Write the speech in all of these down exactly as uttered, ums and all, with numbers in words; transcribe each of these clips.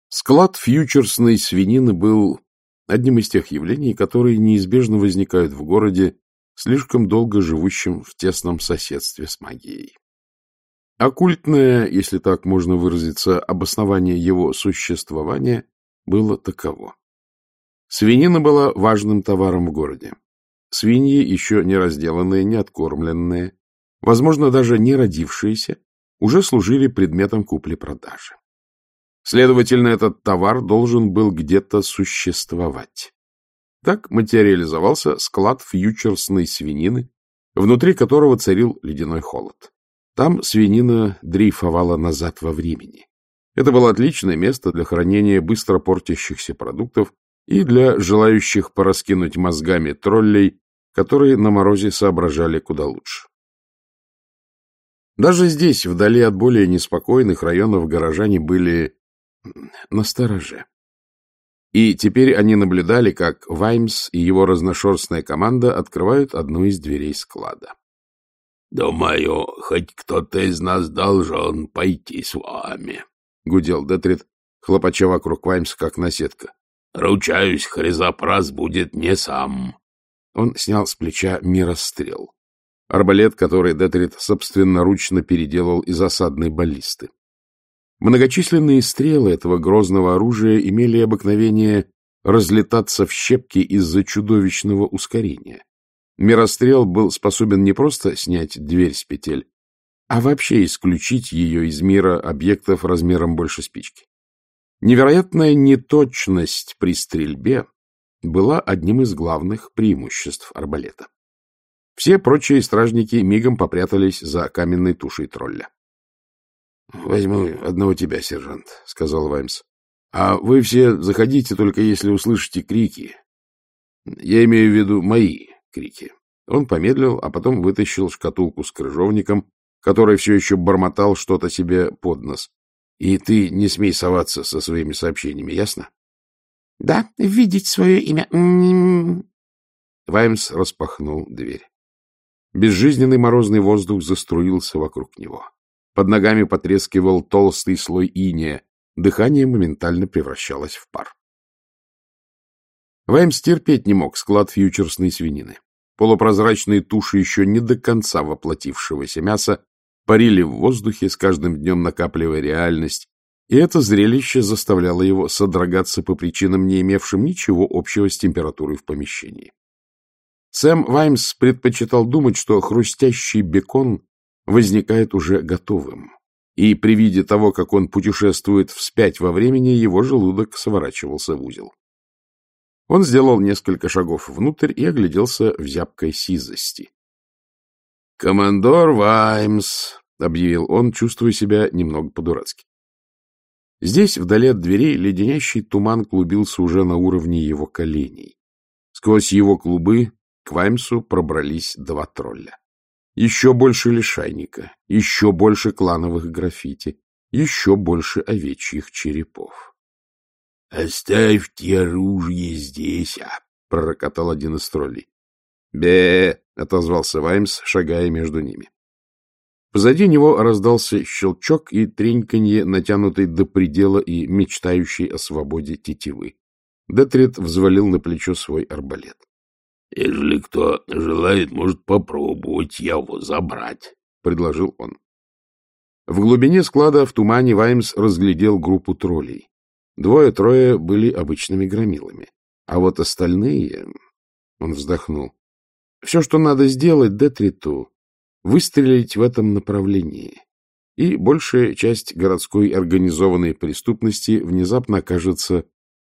Склад фьючерсной свинины был одним из тех явлений, которые неизбежно возникают в городе, слишком долго живущем в тесном соседстве с магией. Оккультное, если так можно выразиться, обоснование его существования было таково. Свинина была важным товаром в городе. Свиньи, еще не разделанные, не откормленные, возможно, даже не родившиеся, уже служили предметом купли-продажи. Следовательно, этот товар должен был где-то существовать. Так материализовался склад фьючерсной свинины, внутри которого царил ледяной холод. Там свинина дрейфовала назад во времени. Это было отличное место для хранения быстро портящихся продуктов и для желающих пораскинуть мозгами троллей, которые на морозе соображали куда лучше. Даже здесь, вдали от более неспокойных районов, горожане были настороже. И теперь они наблюдали, как Ваймс и его разношерстная команда открывают одну из дверей склада. — Думаю, хоть кто-то из нас должен пойти с вами, — гудел Детрит, хлопача вокруг Ваймса, как наседка. — Ручаюсь, Хризопрас будет не сам. Он снял с плеча мирострел. Арбалет, который Детрит собственноручно переделал из осадной баллисты. Многочисленные стрелы этого грозного оружия имели обыкновение разлетаться в щепки из-за чудовищного ускорения. Мирострел был способен не просто снять дверь с петель, а вообще исключить ее из мира объектов размером больше спички. Невероятная неточность при стрельбе была одним из главных преимуществ арбалета. Все прочие стражники мигом попрятались за каменной тушей тролля. — Возьму одного тебя, сержант, — сказал Ваймс. — А вы все заходите, только если услышите крики. Я имею в виду мои крики. Он помедлил, а потом вытащил шкатулку с крыжовником, который все еще бормотал что-то себе под нос. — И ты не смей соваться со своими сообщениями, ясно? — Да, видеть свое имя. Ваймс распахнул дверь. Безжизненный морозный воздух заструился вокруг него. Под ногами потрескивал толстый слой инея. Дыхание моментально превращалось в пар. Ваймс терпеть не мог склад фьючерсной свинины. Полупрозрачные туши еще не до конца воплотившегося мяса парили в воздухе, с каждым днем накапливая реальность, и это зрелище заставляло его содрогаться по причинам, не имевшим ничего общего с температурой в помещении. Сэм Ваймс предпочитал думать, что хрустящий бекон возникает уже готовым, и при виде того, как он путешествует вспять во времени, его желудок сворачивался в узел. Он сделал несколько шагов внутрь и огляделся в зябкой сизости. — Командор Ваймс, — объявил он, чувствуя себя немного по-дурацки. Здесь, вдали от дверей, леденящий туман клубился уже на уровне его коленей. Сквозь его клубы к Ваймсу пробрались два тролля. Еще больше лишайника, еще больше клановых граффити, еще больше овечьих черепов. — Оставьте оружие здесь, а! — пророкотал один из троллей. — Бе! — отозвался Ваймс, шагая между ними. Позади него раздался щелчок и треньканье, натянутой до предела и мечтающей о свободе тетивы. Детрит взвалил на плечо свой арбалет. — Если кто желает, может попробовать его забрать, — предложил он. В глубине склада в тумане Ваймс разглядел группу троллей. Двое-трое были обычными громилами, а вот остальные... Он вздохнул. Все, что надо сделать Детриту, выстрелить в этом направлении, и большая часть городской организованной преступности внезапно окажется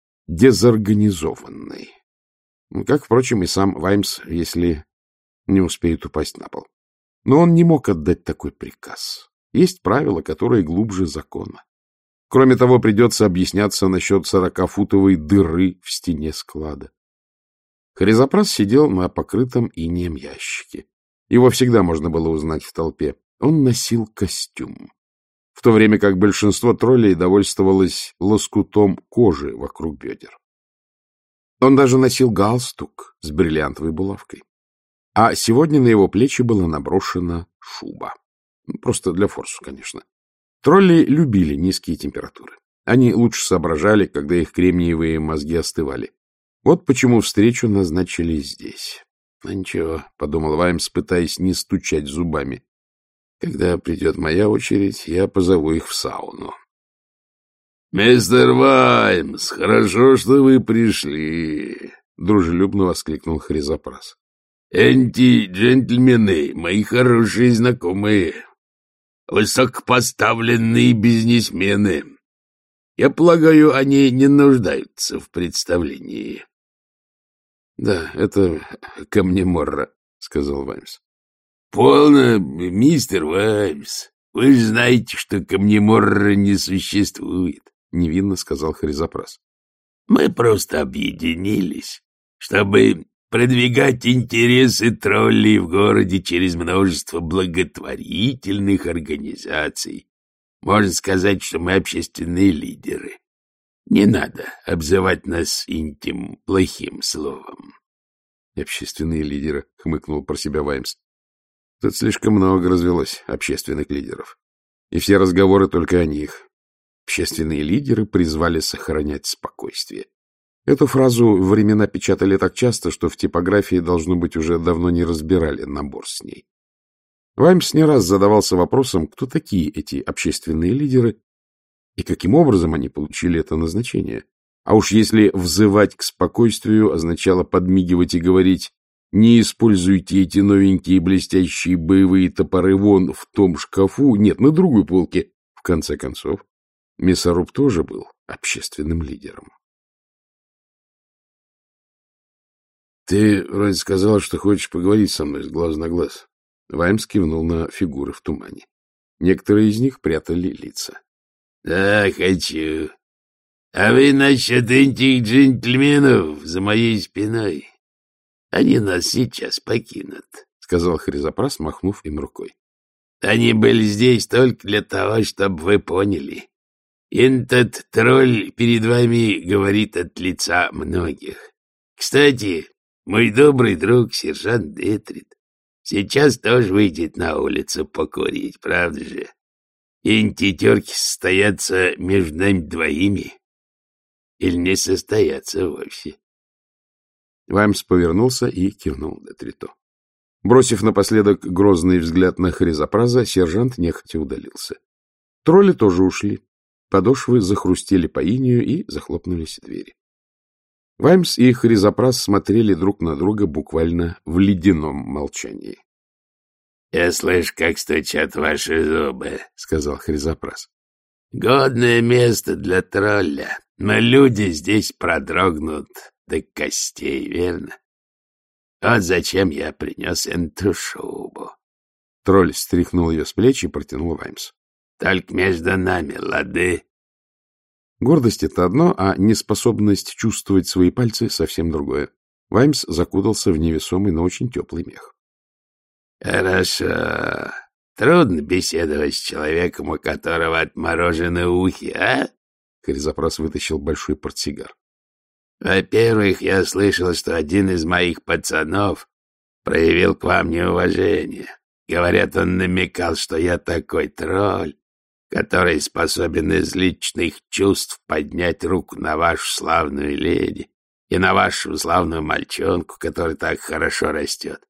дезорганизованной. Как, впрочем, и сам Ваймс, если не успеет упасть на пол. Но он не мог отдать такой приказ. Есть правила, которые глубже закона. Кроме того, придется объясняться насчет сорокафутовой дыры в стене склада. Хризопрас сидел на покрытом инеем ящике. Его всегда можно было узнать в толпе. Он носил костюм, в то время как большинство троллей довольствовалось лоскутом кожи вокруг бедер. Он даже носил галстук с бриллиантовой булавкой. А сегодня на его плечи была наброшена шуба. Просто для форсу, конечно. Тролли любили низкие температуры. Они лучше соображали, когда их кремниевые мозги остывали. Вот почему встречу назначили здесь. — Ну ничего, — подумал Ваймс, пытаясь не стучать зубами. — Когда придет моя очередь, я позову их в сауну. — Мистер Ваймс, хорошо, что вы пришли, — дружелюбно воскликнул Хризопрас. — Эти джентльмены, мои хорошие знакомые, высокопоставленные бизнесмены. Я полагаю, они не нуждаются в представлении. — Да, это Камнеморра, — сказал Ваймс. — Полно, мистер Ваймс. Вы же знаете, что Камнеморра не существует, — невинно сказал Хризопрас. — Мы просто объединились, чтобы продвигать интересы троллей в городе через множество благотворительных организаций. Можно сказать, что мы общественные лидеры. Не надо обзывать нас интим плохим словом. — Общественные лидеры, — хмыкнул про себя Ваймс. — Тут слишком много развелось общественных лидеров. И все разговоры только о них. Общественные лидеры призвали сохранять спокойствие. Эту фразу во времена печатали так часто, что в типографии, должно быть, уже давно не разбирали набор с ней. Ваймс не раз задавался вопросом, кто такие эти общественные лидеры и каким образом они получили это назначение. А уж если взывать к спокойствию означало подмигивать и говорить: «Не используйте эти новенькие блестящие боевые топоры вон в том шкафу, нет, на другой полке». В конце концов, Мясоруб тоже был общественным лидером. — Ты вроде сказал, что хочешь поговорить со мной с глаз на глаз. Ваймс кивнул на фигуры в тумане. Некоторые из них прятали лица. — Да, хочу. А вы насчет этих джентльменов за моей спиной? Они нас сейчас покинут, — сказал Хризопрас, махнув им рукой. — Они были здесь только для того, чтобы вы поняли. Этот тролль перед вами говорит от лица многих. Кстати, мой добрый друг сержант Детрит сейчас тоже выйдет на улицу покурить, правда же? Эти терки состоятся между нами двоими или не состоятся вовсе? Ваймс повернулся и кивнул Детриту. Бросив напоследок грозный взгляд на Хризопраза, сержант нехотя удалился. Тролли тоже ушли. Подошвы захрустели по инею, и захлопнулись двери. Ваймс и Хризопрас смотрели друг на друга буквально в ледяном молчании. — Я слышу, как стучат ваши зубы, — сказал Хризопрас. — Годное место для тролля, но люди здесь продрогнут до костей, верно? Вот зачем я принес эту шубу. Тролль стряхнул ее с плеч и протянул Ваймсу. — Только между нами, лады? Гордость — это одно, а неспособность чувствовать свои пальцы — совсем другое. Ваймс закутался в невесомый, но очень теплый мех. — Хорошо. Трудно беседовать с человеком, у которого отморожены ухи, а? Хризопрас вытащил большой портсигар. — Во-первых, я слышал, что один из моих пацанов проявил к вам неуважение. Говорят, он намекал, что я такой тролль, который способен из личных чувств поднять руку на вашу славную леди и на вашу славную мальчонку, который так хорошо растет.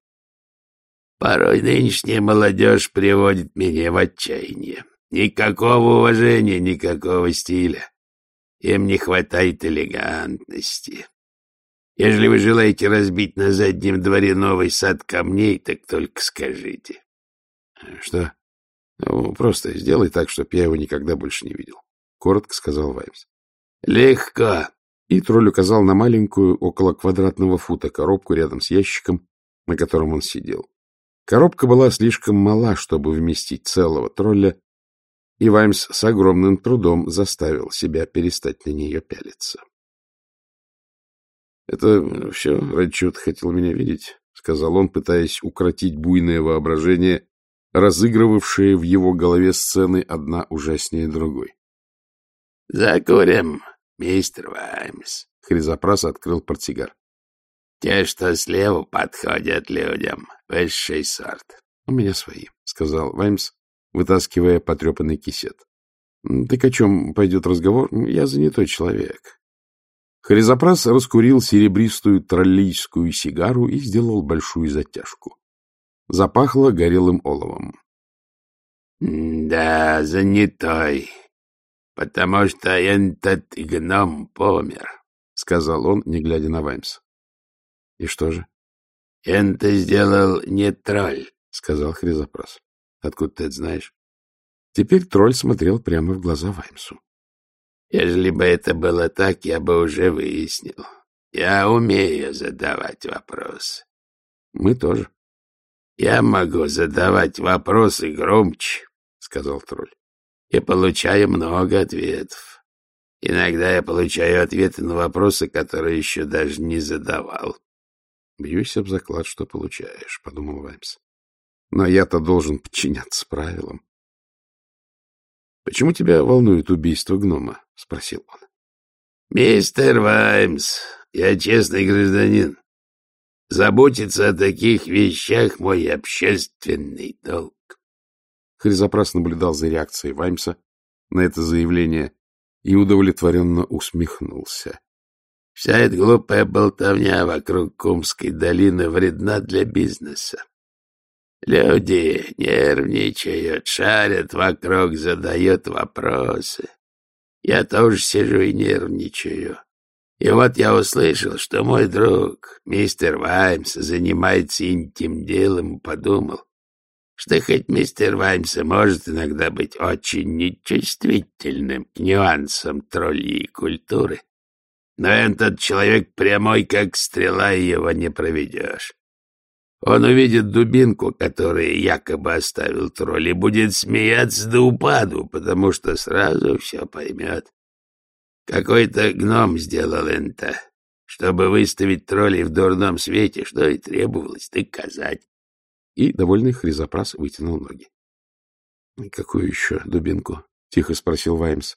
Порой нынешняя молодежь приводит меня в отчаяние. Никакого уважения, никакого стиля. Им не хватает элегантности. Если вы желаете разбить на заднем дворе новый сад камней, так только скажите. — Что? Ну, просто сделай так, чтобы я его никогда больше не видел, — коротко сказал Ваймс. — Легко. И тролль указал на маленькую, около квадратного фута, коробку рядом с ящиком, на котором он сидел. Коробка была слишком мала, чтобы вместить целого тролля, и Ваймс с огромным трудом заставил себя перестать на нее пялиться. — Это все, ради чего ты хотел меня видеть, — сказал он, пытаясь укротить буйное воображение, разыгрывавшие в его голове сцены одна ужаснее другой. — Закурим, мистер Ваймс. Хризопрас открыл портсигар. — Те, что слева, подходят людям. Высший сорт. — У меня свои, — сказал Ваймс, вытаскивая потрепанный кисет. — Так о чем пойдет разговор? Я занятой человек. Хризопрас раскурил серебристую троллийскую сигару и сделал большую затяжку. Запахло горелым оловом. — Да, занятой, потому что этот гном помер, — сказал он, не глядя на Ваймса. — И что же? — Это сделал не тролль, — сказал Хризопрас. — Откуда ты это знаешь? Теперь тролль смотрел прямо в глаза Ваймсу. — Ежели бы это было так, я бы уже выяснил. Я умею задавать вопросы. — Мы тоже. — Я могу задавать вопросы громче, — сказал тролль, — и получаю много ответов. Иногда я получаю ответы на вопросы, которые еще даже не задавал. — Бьюсь об заклад, что получаешь, — подумал Ваймс. — Но я-то должен подчиняться правилам. — Почему тебя волнует убийство гнома? — спросил он. — Мистер Ваймс, я честный гражданин. Заботиться о таких вещах — мой общественный долг. Хризопрас наблюдал за реакцией Ваймса на это заявление и удовлетворенно усмехнулся. — Вся эта глупая болтовня вокруг Кумской долины вредна для бизнеса. Люди нервничают, шарят вокруг, задают вопросы. Я тоже сижу и нервничаю. И вот я услышал, что мой друг, мистер Ваймс, занимается интим делом, и подумал, что хоть мистер Ваймс может иногда быть очень нечувствительным к нюансам троллей культуры, но этот человек прямой, как стрела, и его не проведешь. Он увидит дубинку, которую якобы оставил тролль, и будет смеяться до упаду, потому что сразу все поймет. Какой-то гном сделал это, чтобы выставить троллей в дурном свете, что и требовалось доказать. И довольный Хризопрас вытянул ноги. — Какую еще дубинку? — тихо спросил Ваймс.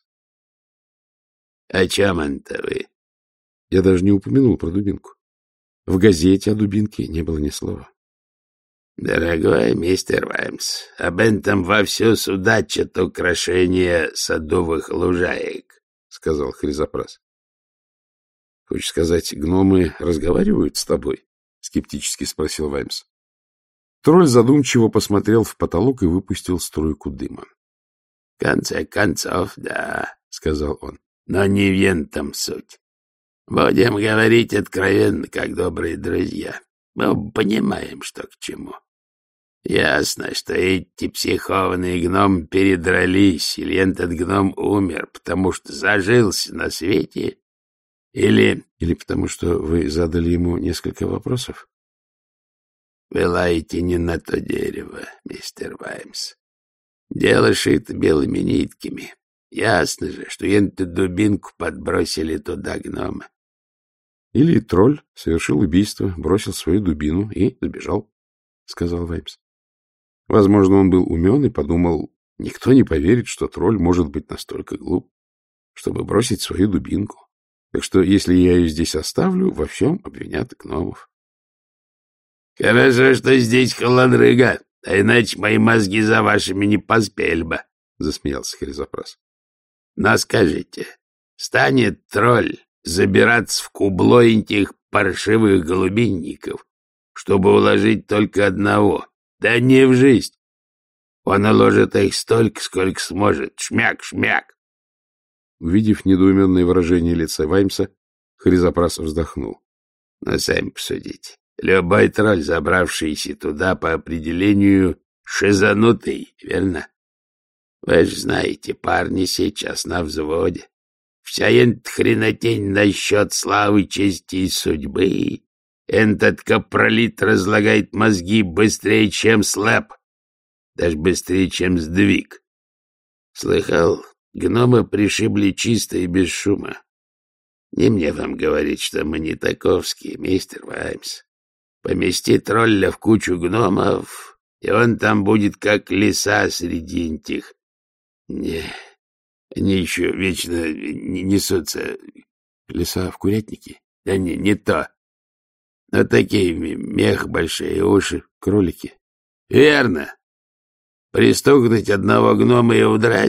— О чем это вы? — Я даже не упомянул про дубинку. В газете о дубинке не было ни слова. — Дорогой мистер Ваймс, об этом вовсю судачат украшения садовых лужаек, — сказал Хризопрас. — Хочешь сказать, гномы разговаривают с тобой? — скептически спросил Ваймс. Тролль задумчиво посмотрел в потолок и выпустил струйку дыма. — В конце концов, да, — сказал он, — но не в этом суть. Будем говорить откровенно, как добрые друзья. Мы понимаем, что к чему. Ясно, что эти психованные гномы передрались, или этот гном умер, потому что зажился на свете, или... Или потому что вы задали ему несколько вопросов? Вы лаете не на то дерево, мистер Ваймс. Дело шито белыми нитками. Ясно же, что эту дубинку подбросили туда гномы. Или тролль совершил убийство, бросил свою дубину и сбежал, — сказал Ваймс. Возможно, он был умен и подумал, никто не поверит, что тролль может быть настолько глуп, чтобы бросить свою дубинку. Так что, если я ее здесь оставлю, во всем обвинят гномов. — Хорошо, что здесь холодрыга, а иначе мои мозги за вашими не поспели бы, — засмеялся Хризопрас. — Но скажите, станет тролль забираться в кубло этих паршивых голубинников, чтобы уложить только одного? Да не в жизнь. Он уложит их столько, сколько сможет. Шмяк, шмяк. Увидев недоуменное выражение лица Ваймса, Хризопрас вздохнул. Но сами посудите. Любой тролль, забравшийся туда, по определению шизанутый, верно? Вы же знаете, парни сейчас на взводе. Вся эта хренотень насчет славы, чести и судьбы. Этот капролит разлагает мозги быстрее, чем слэп. Даже быстрее, чем сдвиг. Слыхал, гномы пришибли чисто и без шума. Не мне вам говорить, что мы не таковские, мистер Ваймс. Помести тролля в кучу гномов, и он там будет как лиса среди этих. Не, они еще вечно несутся. Лиса в курятнике? Да не, не то. Но такие мех, большие уши, кролики. Верно. Пристукнуть одного гнома и удрать?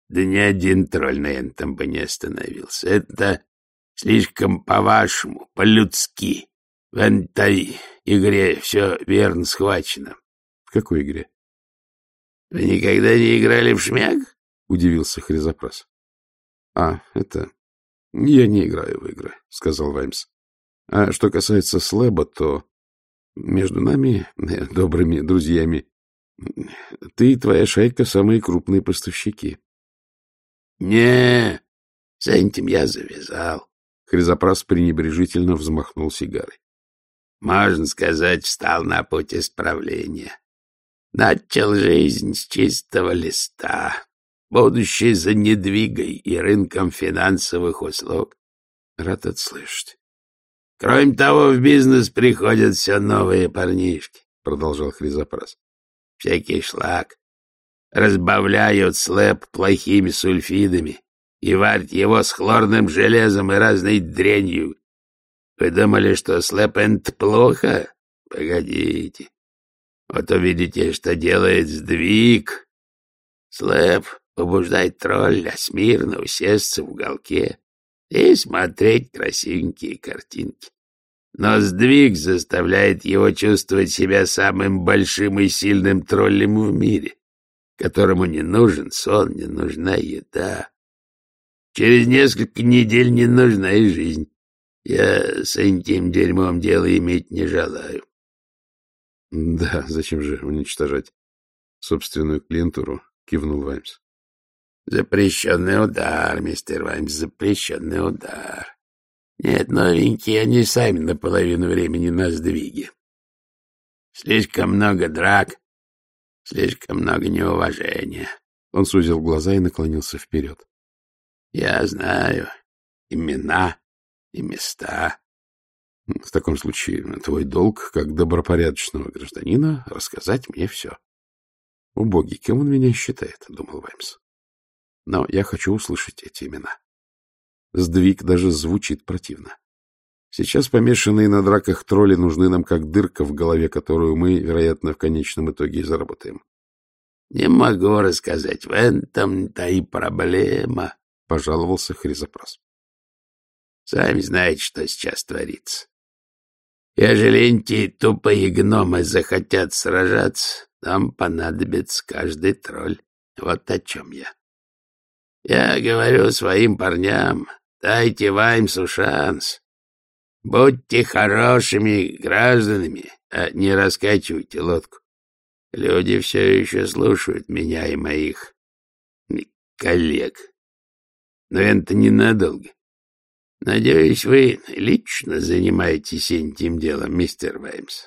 Да ни один тролль на этом бы не остановился. Это слишком по-вашему, по-людски. В этой игре все верно схвачено. — В какой игре? — Вы никогда не играли в шмяк? — удивился Хризопрас. — А, это... Я не играю в игры, — сказал Ваймс. — А что касается слэба, то между нами, добрыми друзьями, ты и твоя шайка — самые крупные поставщики. — Не, с этим я завязал. Хризопрас пренебрежительно взмахнул сигарой. — Можно сказать, встал на путь исправления. Начал жизнь с чистого листа. Будущее за недвигой и рынком финансовых услуг. Рад это слышать. — Кроме того, в бизнес приходят все новые парнишки, — продолжал Хризопрас. — Всякий шлак. Разбавляют слэп плохими сульфидами и варят его с хлорным железом и разной дрянью. Вы думали, что слэп — это плохо? Погодите. Вот увидите, что делает сдвиг. Слэп побуждает тролля смирно усесться в уголке и смотреть красивенькие картинки. Но сдвиг заставляет его чувствовать себя самым большим и сильным троллем в мире, которому не нужен сон, не нужна еда. Через несколько недель не нужна и жизнь. Я с этим дерьмом дело иметь не желаю. — Да, зачем же уничтожать собственную клиентуру? — кивнул Ваймс. — Запрещенный удар, мистер Ваймс, запрещенный удар. Нет, новенькие, они сами наполовину времени на сдвиге. Слишком много драк, слишком много неуважения. Он сузил глаза и наклонился вперед. — Я знаю имена и места. — В таком случае твой долг, как добропорядочного гражданина, рассказать мне все. — Убогий, кем он меня считает, — думал Ваймс. Но я хочу услышать эти имена. Сдвиг даже звучит противно. Сейчас помешанные на драках тролли нужны нам как дырка в голове, которую мы, вероятно, в конечном итоге и заработаем. — Не могу рассказать, в этом-то и проблема, — пожаловался Хризопрас. — Сами знаете, что сейчас творится. Ежели эти тупые гномы захотят сражаться, нам понадобится каждый тролль. Вот о чем я. Я говорю своим парням, дайте Ваймсу шанс. Будьте хорошими гражданами, а не раскачивайте лодку. Люди все еще слушают меня и моих коллег. Но это ненадолго. Надеюсь, вы лично занимаетесь этим делом, мистер Ваймс.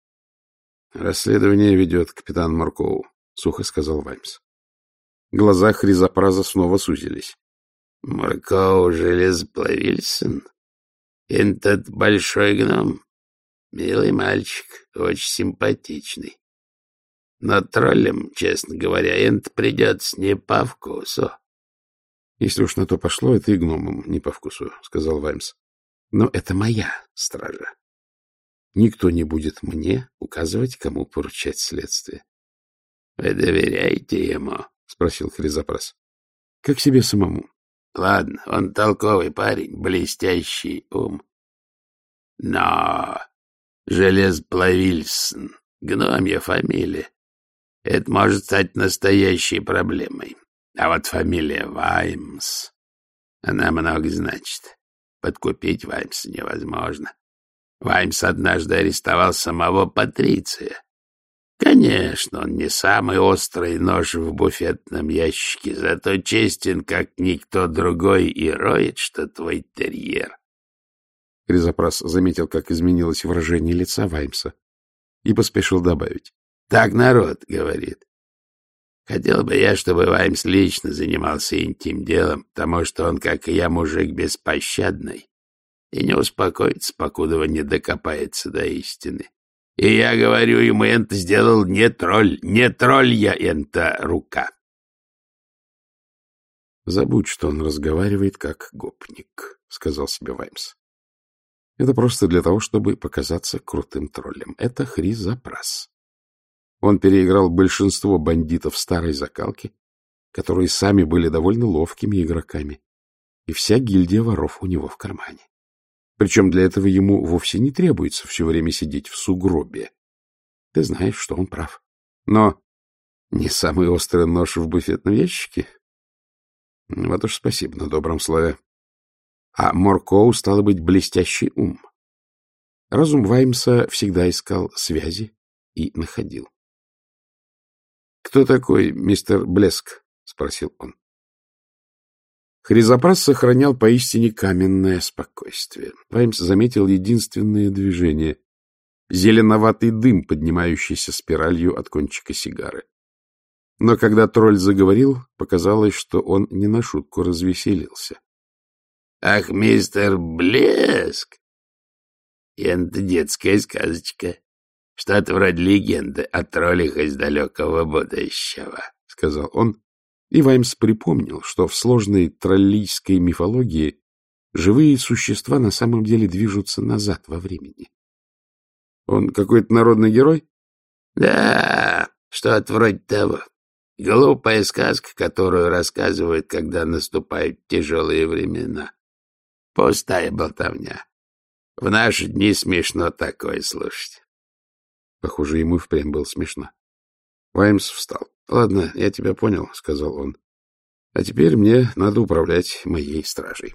— Расследование ведет капитан Маркоу, — сухо сказал Ваймс. Глаза Хризопраза снова сузились. — Маркоу железоплавильсон? Этот большой гном? Милый мальчик, очень симпатичный. Но троллям, честно говоря, это придется не по вкусу. — Если уж на то пошло, это и гномам не по вкусу, — сказал Ваймс. — Но это моя стража. Никто не будет мне указывать, кому поручать следствие. — Вы доверяете ему? — спросил Хризопрас. — Как себе самому. — Ладно, он толковый парень, блестящий ум. Но железоплавильсон, гномья фамилия, это может стать настоящей проблемой. А вот фамилия Ваймс, она много значит. Подкупить Ваймса невозможно. Ваймс однажды арестовал самого Патриция. Конечно, он не самый острый нож в буфетном ящике, зато честен, как никто другой, и роет, что твой терьер. Хризопрас заметил, как изменилось выражение лица Ваймса, и поспешил добавить. — Так народ говорит. Хотел бы я, чтобы Ваймс лично занимался этим делом, потому что он, как и я, мужик беспощадный, и не успокоится, покуда он не докопается до истины. И я говорю ему, это сделал не тролль, не тролль я, это рука. — Забудь, что он разговаривает как гопник, — сказал себе Ваймс. Это просто для того, чтобы показаться крутым троллем. Это Хризопрас. Он переиграл большинство бандитов старой закалки которые сами были довольно ловкими игроками, и вся гильдия воров у него в кармане. Причем для этого ему вовсе не требуется все время сидеть в сугробе. Ты знаешь, что он прав. Но не самый острый нож в буфетном ящике? Вот уж спасибо на добром слове. А Моркоу, стало быть, блестящий ум. Разум Ваймса всегда искал связи и находил. — Кто такой мистер Блеск? — спросил он. Хризопрас сохранял поистине каменное спокойствие. Ваймс заметил единственное движение — зеленоватый дым, поднимающийся спиралью от кончика сигары. Но когда тролль заговорил, показалось, что он не на шутку развеселился. — Ах, мистер Блеск! Это детская сказочка. Что-то вроде легенды о троллях из далекого будущего, — сказал он. И Ваймс припомнил, что в сложной троллийской мифологии живые существа на самом деле движутся назад во времени. Он какой-то народный герой? Да, что-то вроде того. Глупая сказка, которую рассказывают, когда наступают тяжелые времена. Пустая болтовня. В наши дни смешно такое слушать. Похоже, ему и впрямь было смешно. Ваймс встал. — Ладно, я тебя понял, — сказал он. — А теперь мне надо управлять моей стражей.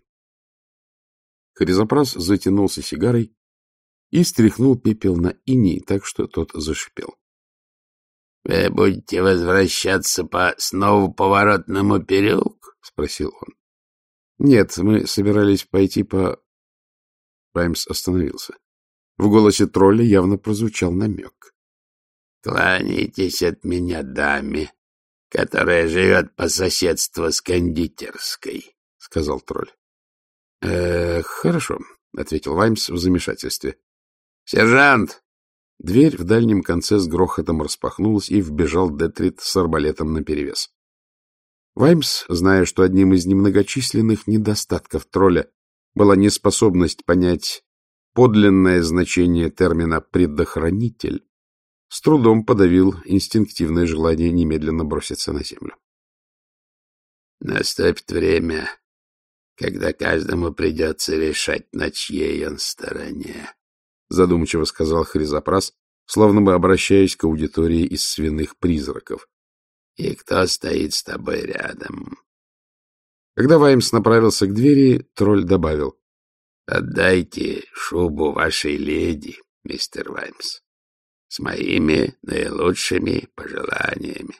Хризопрас затянулся сигарой и стряхнул пепел на иней, так что тот зашипел. — Вы будете возвращаться по снова поворотному переулку? — спросил он. — Нет, мы собирались пойти по... Ваймс остановился. В голосе тролля явно прозвучал намек. — Кланяйтесь от меня даме, которая живет по соседству с кондитерской, — сказал тролль. «Э, — Хорошо, — ответил Ваймс в замешательстве. — Сержант! Дверь в дальнем конце с грохотом распахнулась, и вбежал Детрит с арбалетом наперевес. Ваймс, зная, что одним из немногочисленных недостатков тролля была неспособность понять подлинное значение термина «предохранитель», с трудом подавил инстинктивное желание немедленно броситься на землю. — Наступит время, когда каждому придется решать, на чьей он стороне, — задумчиво сказал Хризопрас, словно бы обращаясь к аудитории из свиных призраков. — И кто стоит с тобой рядом? Когда Ваймс направился к двери, тролль добавил: — Отдайте шубу вашей леди, мистер Ваймс, с моими наилучшими пожеланиями.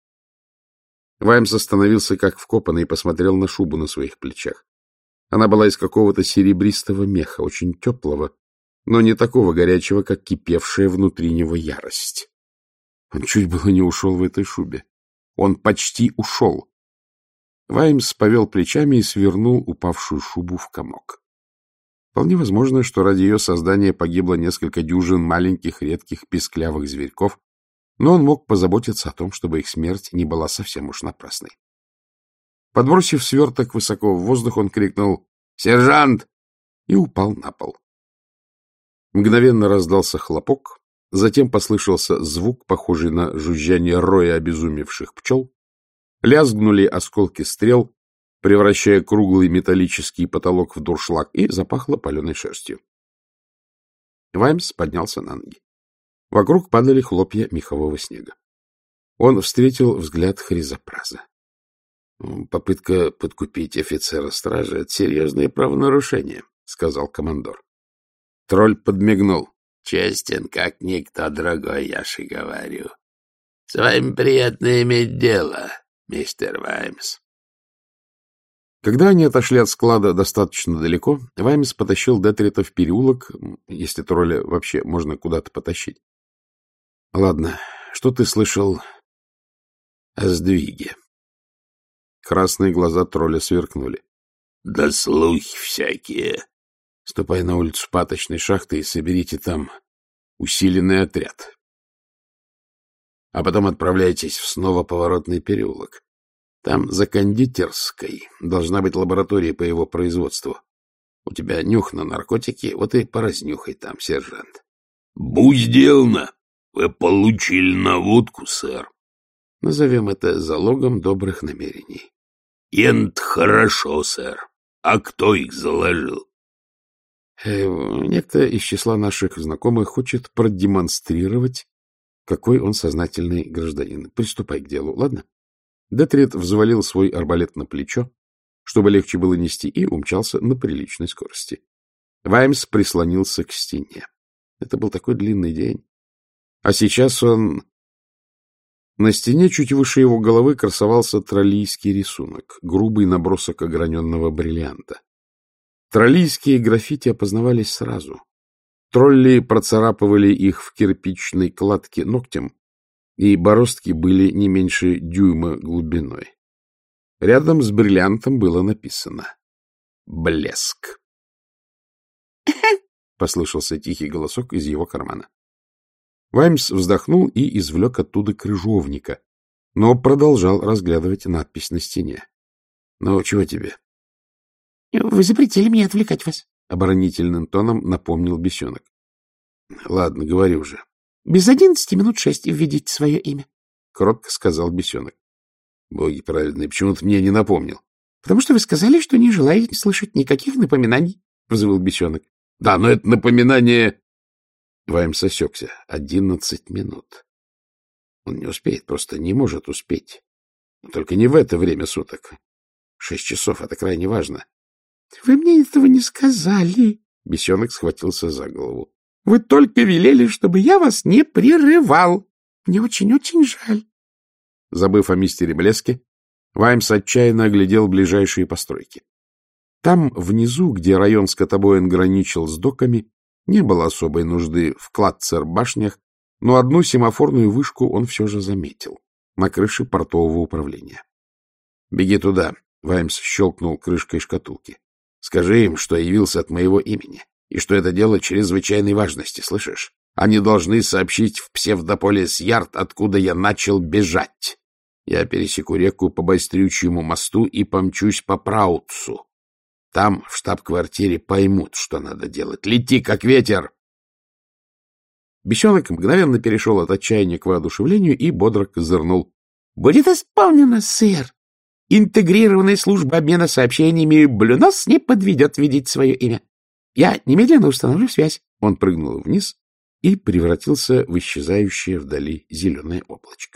Ваймс остановился как вкопанный и посмотрел на шубу на своих плечах. Она была из какого-то серебристого меха, очень теплого, но не такого горячего, как кипевшая внутри него ярость. Он чуть было не ушел в этой шубе. Он почти ушел. Ваймс повел плечами и свернул упавшую шубу в комок. Вполне возможно, что ради ее создания погибло несколько дюжин маленьких, редких, писклявых зверьков, но он мог позаботиться о том, чтобы их смерть не была совсем уж напрасной. Подбросив сверток высоко в воздух, он крикнул «Сержант!» и упал на пол. Мгновенно раздался хлопок, затем послышался звук, похожий на жужжание роя обезумевших пчел, лязгнули осколки стрел, превращая круглый металлический потолок в дуршлаг, и запахло паленой шерстью. Ваймс поднялся на ноги. Вокруг падали хлопья мехового снега. Он встретил взгляд Хризопраза. — Попытка подкупить офицера стражи — это серьезное правонарушение, — сказал командор. Тролль подмигнул. — Честен, как никто другой, я же говорю. С вами приятно иметь дело, мистер Ваймс. Когда они отошли от склада достаточно далеко, Ваймс потащил Детрита в переулок, если тролля вообще можно куда-то потащить. — Ладно, что ты слышал о сдвиге? Красные глаза тролля сверкнули. — Да слухи всякие. Ступай на улицу паточной шахты и соберите там усиленный отряд. А потом отправляйтесь в снова поворотный переулок. Там за кондитерской должна быть лаборатория по его производству. У тебя нюх на наркотики, вот и поразнюхай там, сержант. — Будь сделано. Вы получили наводку, сэр. Назовем это залогом добрых намерений. — Ент хорошо, сэр. А кто их заложил? Э, некто из числа наших знакомых хочет продемонстрировать, какой он сознательный гражданин. Приступай к делу, ладно? Детрит взвалил свой арбалет на плечо, чтобы легче было нести, и умчался на приличной скорости. Ваймс прислонился к стене. Это был такой длинный день. А сейчас он... На стене чуть выше его головы красовался троллийский рисунок, грубый набросок ограненного бриллианта. Троллийские граффити опознавались сразу. Тролли процарапывали их в кирпичной кладке ногтем, и бороздки были не меньше дюйма глубиной. Рядом с бриллиантом было написано «Блеск». Послышался тихий голосок из его кармана. Ваймс вздохнул и извлек оттуда крыжовника, но продолжал разглядывать надпись на стене. — Ну, чего тебе? — Вы запретили мне отвлекать вас, — оборонительным тоном напомнил бесенок. — Ладно, говори уже. — Без одиннадцати минут шесть введите свое имя, — кротко сказал бесенок. — Боги праведные, почему ты мне не напомнил? — Потому что вы сказали, что не желаете слышать никаких напоминаний, — взвыл бесенок. — Да, но это напоминание... Ваймс осекся. Одиннадцать минут. Он не успеет, просто не может успеть. Только не в это время суток. Шесть часов — это крайне важно. — Вы мне этого не сказали. Бесенок схватился за голову. — Вы только велели, чтобы я вас не прерывал. Мне очень-очень жаль. Забыв о мистере Блеске, Ваймс отчаянно оглядел ближайшие постройки. Там, внизу, где район скотобоин граничил с доками, не было особой нужды в клацер-башнях, но одну семафорную вышку он все же заметил на крыше портового управления. — Беги туда, — Ваймс щелкнул крышкой шкатулки. — Скажи им, что явился от моего имени, и что это дело чрезвычайной важности, слышишь? Они должны сообщить в Псевдополис-Ярд, откуда я начал бежать. Я пересеку реку по Байстрючьему мосту и помчусь по Праутсу. Там, в штаб-квартире, поймут, что надо делать. Лети, как ветер! Бесенок мгновенно перешел от отчаяния к воодушевлению и бодро козырнул. — Будет исполнено, сэр. Интегрированная служба обмена сообщениями Блюнос не подведет видеть свое имя. Я немедленно установлю связь. Он прыгнул вниз и превратился в исчезающее вдали зеленое облачко.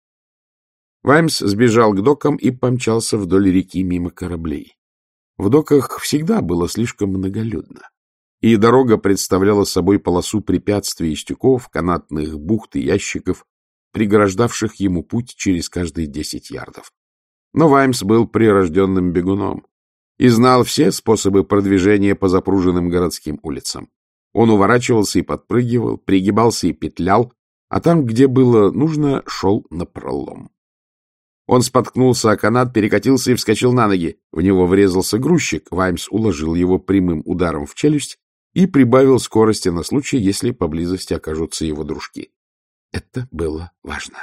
Ваймс сбежал к докам и помчался вдоль реки мимо кораблей. В доках всегда было слишком многолюдно, и дорога представляла собой полосу препятствий из тюков, канатных бухт и ящиков, преграждавших ему путь через каждые десять ярдов. Но Ваймс был прирожденным бегуном и знал все способы продвижения по запруженным городским улицам. Он уворачивался и подпрыгивал, пригибался и петлял, а там, где было нужно, шел напролом. Он споткнулся о канат, перекатился и вскочил на ноги. В него врезался грузчик. Ваймс уложил его прямым ударом в челюсть и прибавил скорости на случай, если поблизости окажутся его дружки. Это было важно.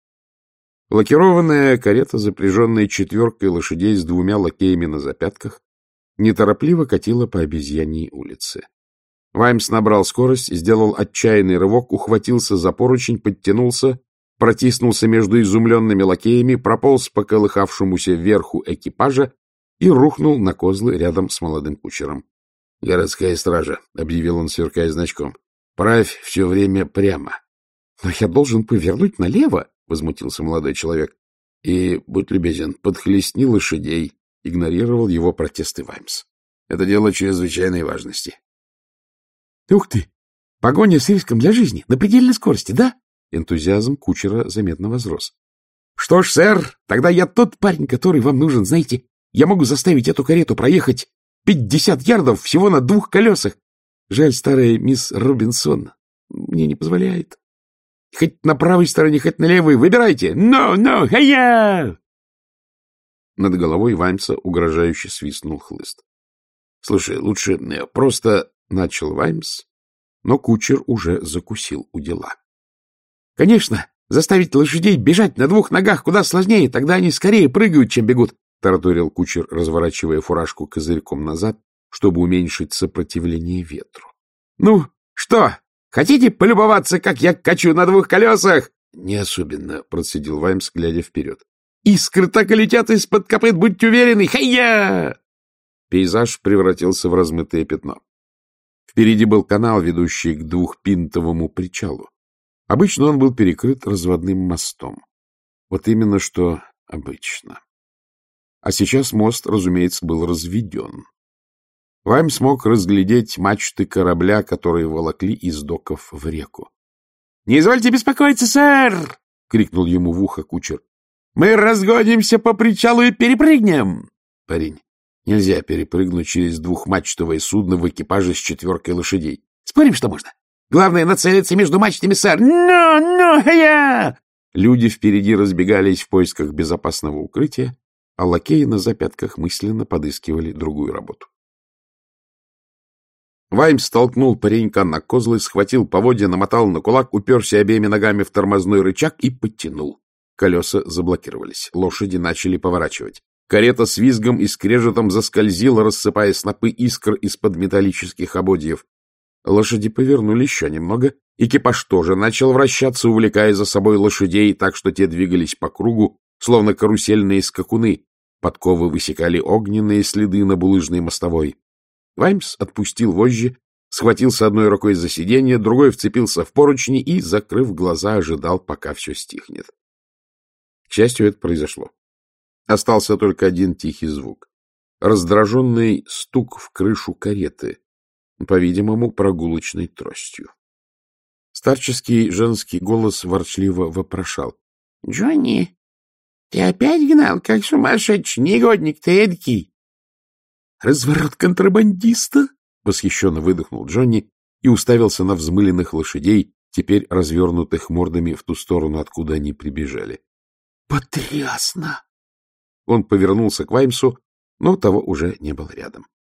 Лакированная карета, запряженная четверкой лошадей с двумя лакеями на запятках, неторопливо катила по обезьяньей улице. Ваймс набрал скорость, сделал отчаянный рывок, ухватился за поручень, подтянулся, протиснулся между изумленными лакеями, прополз по колыхавшемуся вверху экипажа и рухнул на козлы рядом с молодым кучером. — Городская стража, — объявил он, сверкая значком. — Правь все время прямо. — Но я должен повернуть налево, — возмутился молодой человек. — И, будь любезен, подхлестни лошадей, — игнорировал его протесты Ваймс. — Это дело чрезвычайной важности. — Ух ты! Погоня с риском для жизни, на предельной скорости, да? Энтузиазм кучера заметно возрос. — Что ж, сэр, тогда я тот парень, который вам нужен, знаете. Я могу заставить эту карету проехать пятьдесят ярдов всего на двух колесах. Жаль, старая мисс Робинсон мне не позволяет. Хоть на правой стороне, хоть на левой, выбирайте. Но, но, хая! Над головой Ваймса угрожающе свистнул хлыст. — Слушай, лучше просто... — начал Ваймс, но кучер уже закусил у дела. — Конечно, заставить лошадей бежать на двух ногах куда сложнее, тогда они скорее прыгают, чем бегут, — тараторил кучер, разворачивая фуражку козырьком назад, чтобы уменьшить сопротивление ветру. — Ну, что, хотите полюбоваться, как я качу на двух колесах? — Не особенно, — процедил Ваймс, глядя вперед. — Искры так и летят из-под копыт, будьте уверены! Хай-я! Пейзаж превратился в размытое пятно. Впереди был канал, ведущий к двухпинтовому причалу. Обычно он был перекрыт разводным мостом. Вот именно что обычно. А сейчас мост, разумеется, был разведен. Ваймс смог разглядеть мачты корабля, которые волокли из доков в реку. — Не извольте беспокоиться, сэр! — крикнул ему в ухо кучер. — Мы разгонимся по причалу и перепрыгнем! — Парень, нельзя перепрыгнуть через двухмачтовое судно в экипаже с четверкой лошадей. — Спорим, что можно? Главное — нацелиться между мачтами, сэр! Ну, ну, я! Люди впереди разбегались в поисках безопасного укрытия, а лакеи на запятках мысленно подыскивали другую работу. Ваймс столкнул паренька на козлы, схватил поводья, намотал на кулак, уперся обеими ногами в тормозной рычаг и подтянул. Колеса заблокировались, лошади начали поворачивать. Карета с визгом и скрежетом заскользила, рассыпая снопы искр из-под металлических ободьев. Лошади повернули еще немного. Экипаж тоже начал вращаться, увлекая за собой лошадей, так что те двигались по кругу, словно карусельные скакуны. Подковы высекали огненные следы на булыжной мостовой. Ваймс отпустил вожжи, схватился одной рукой за сиденье, другой вцепился в поручни и, закрыв глаза, ожидал, пока все стихнет. К счастью, это произошло. Остался только один тихий звук. Раздраженный стук в крышу кареты, по-видимому, прогулочной тростью. Старческий женский голос ворчливо вопрошал. — Джонни, ты опять гнал, как сумасшедший негодник ты эдакий? — Разворот контрабандиста! — восхищенно выдохнул Джонни и уставился на взмыленных лошадей, теперь развернутых мордами в ту сторону, откуда они прибежали. — Потрясно! Он повернулся к Ваймсу, но того уже не было рядом.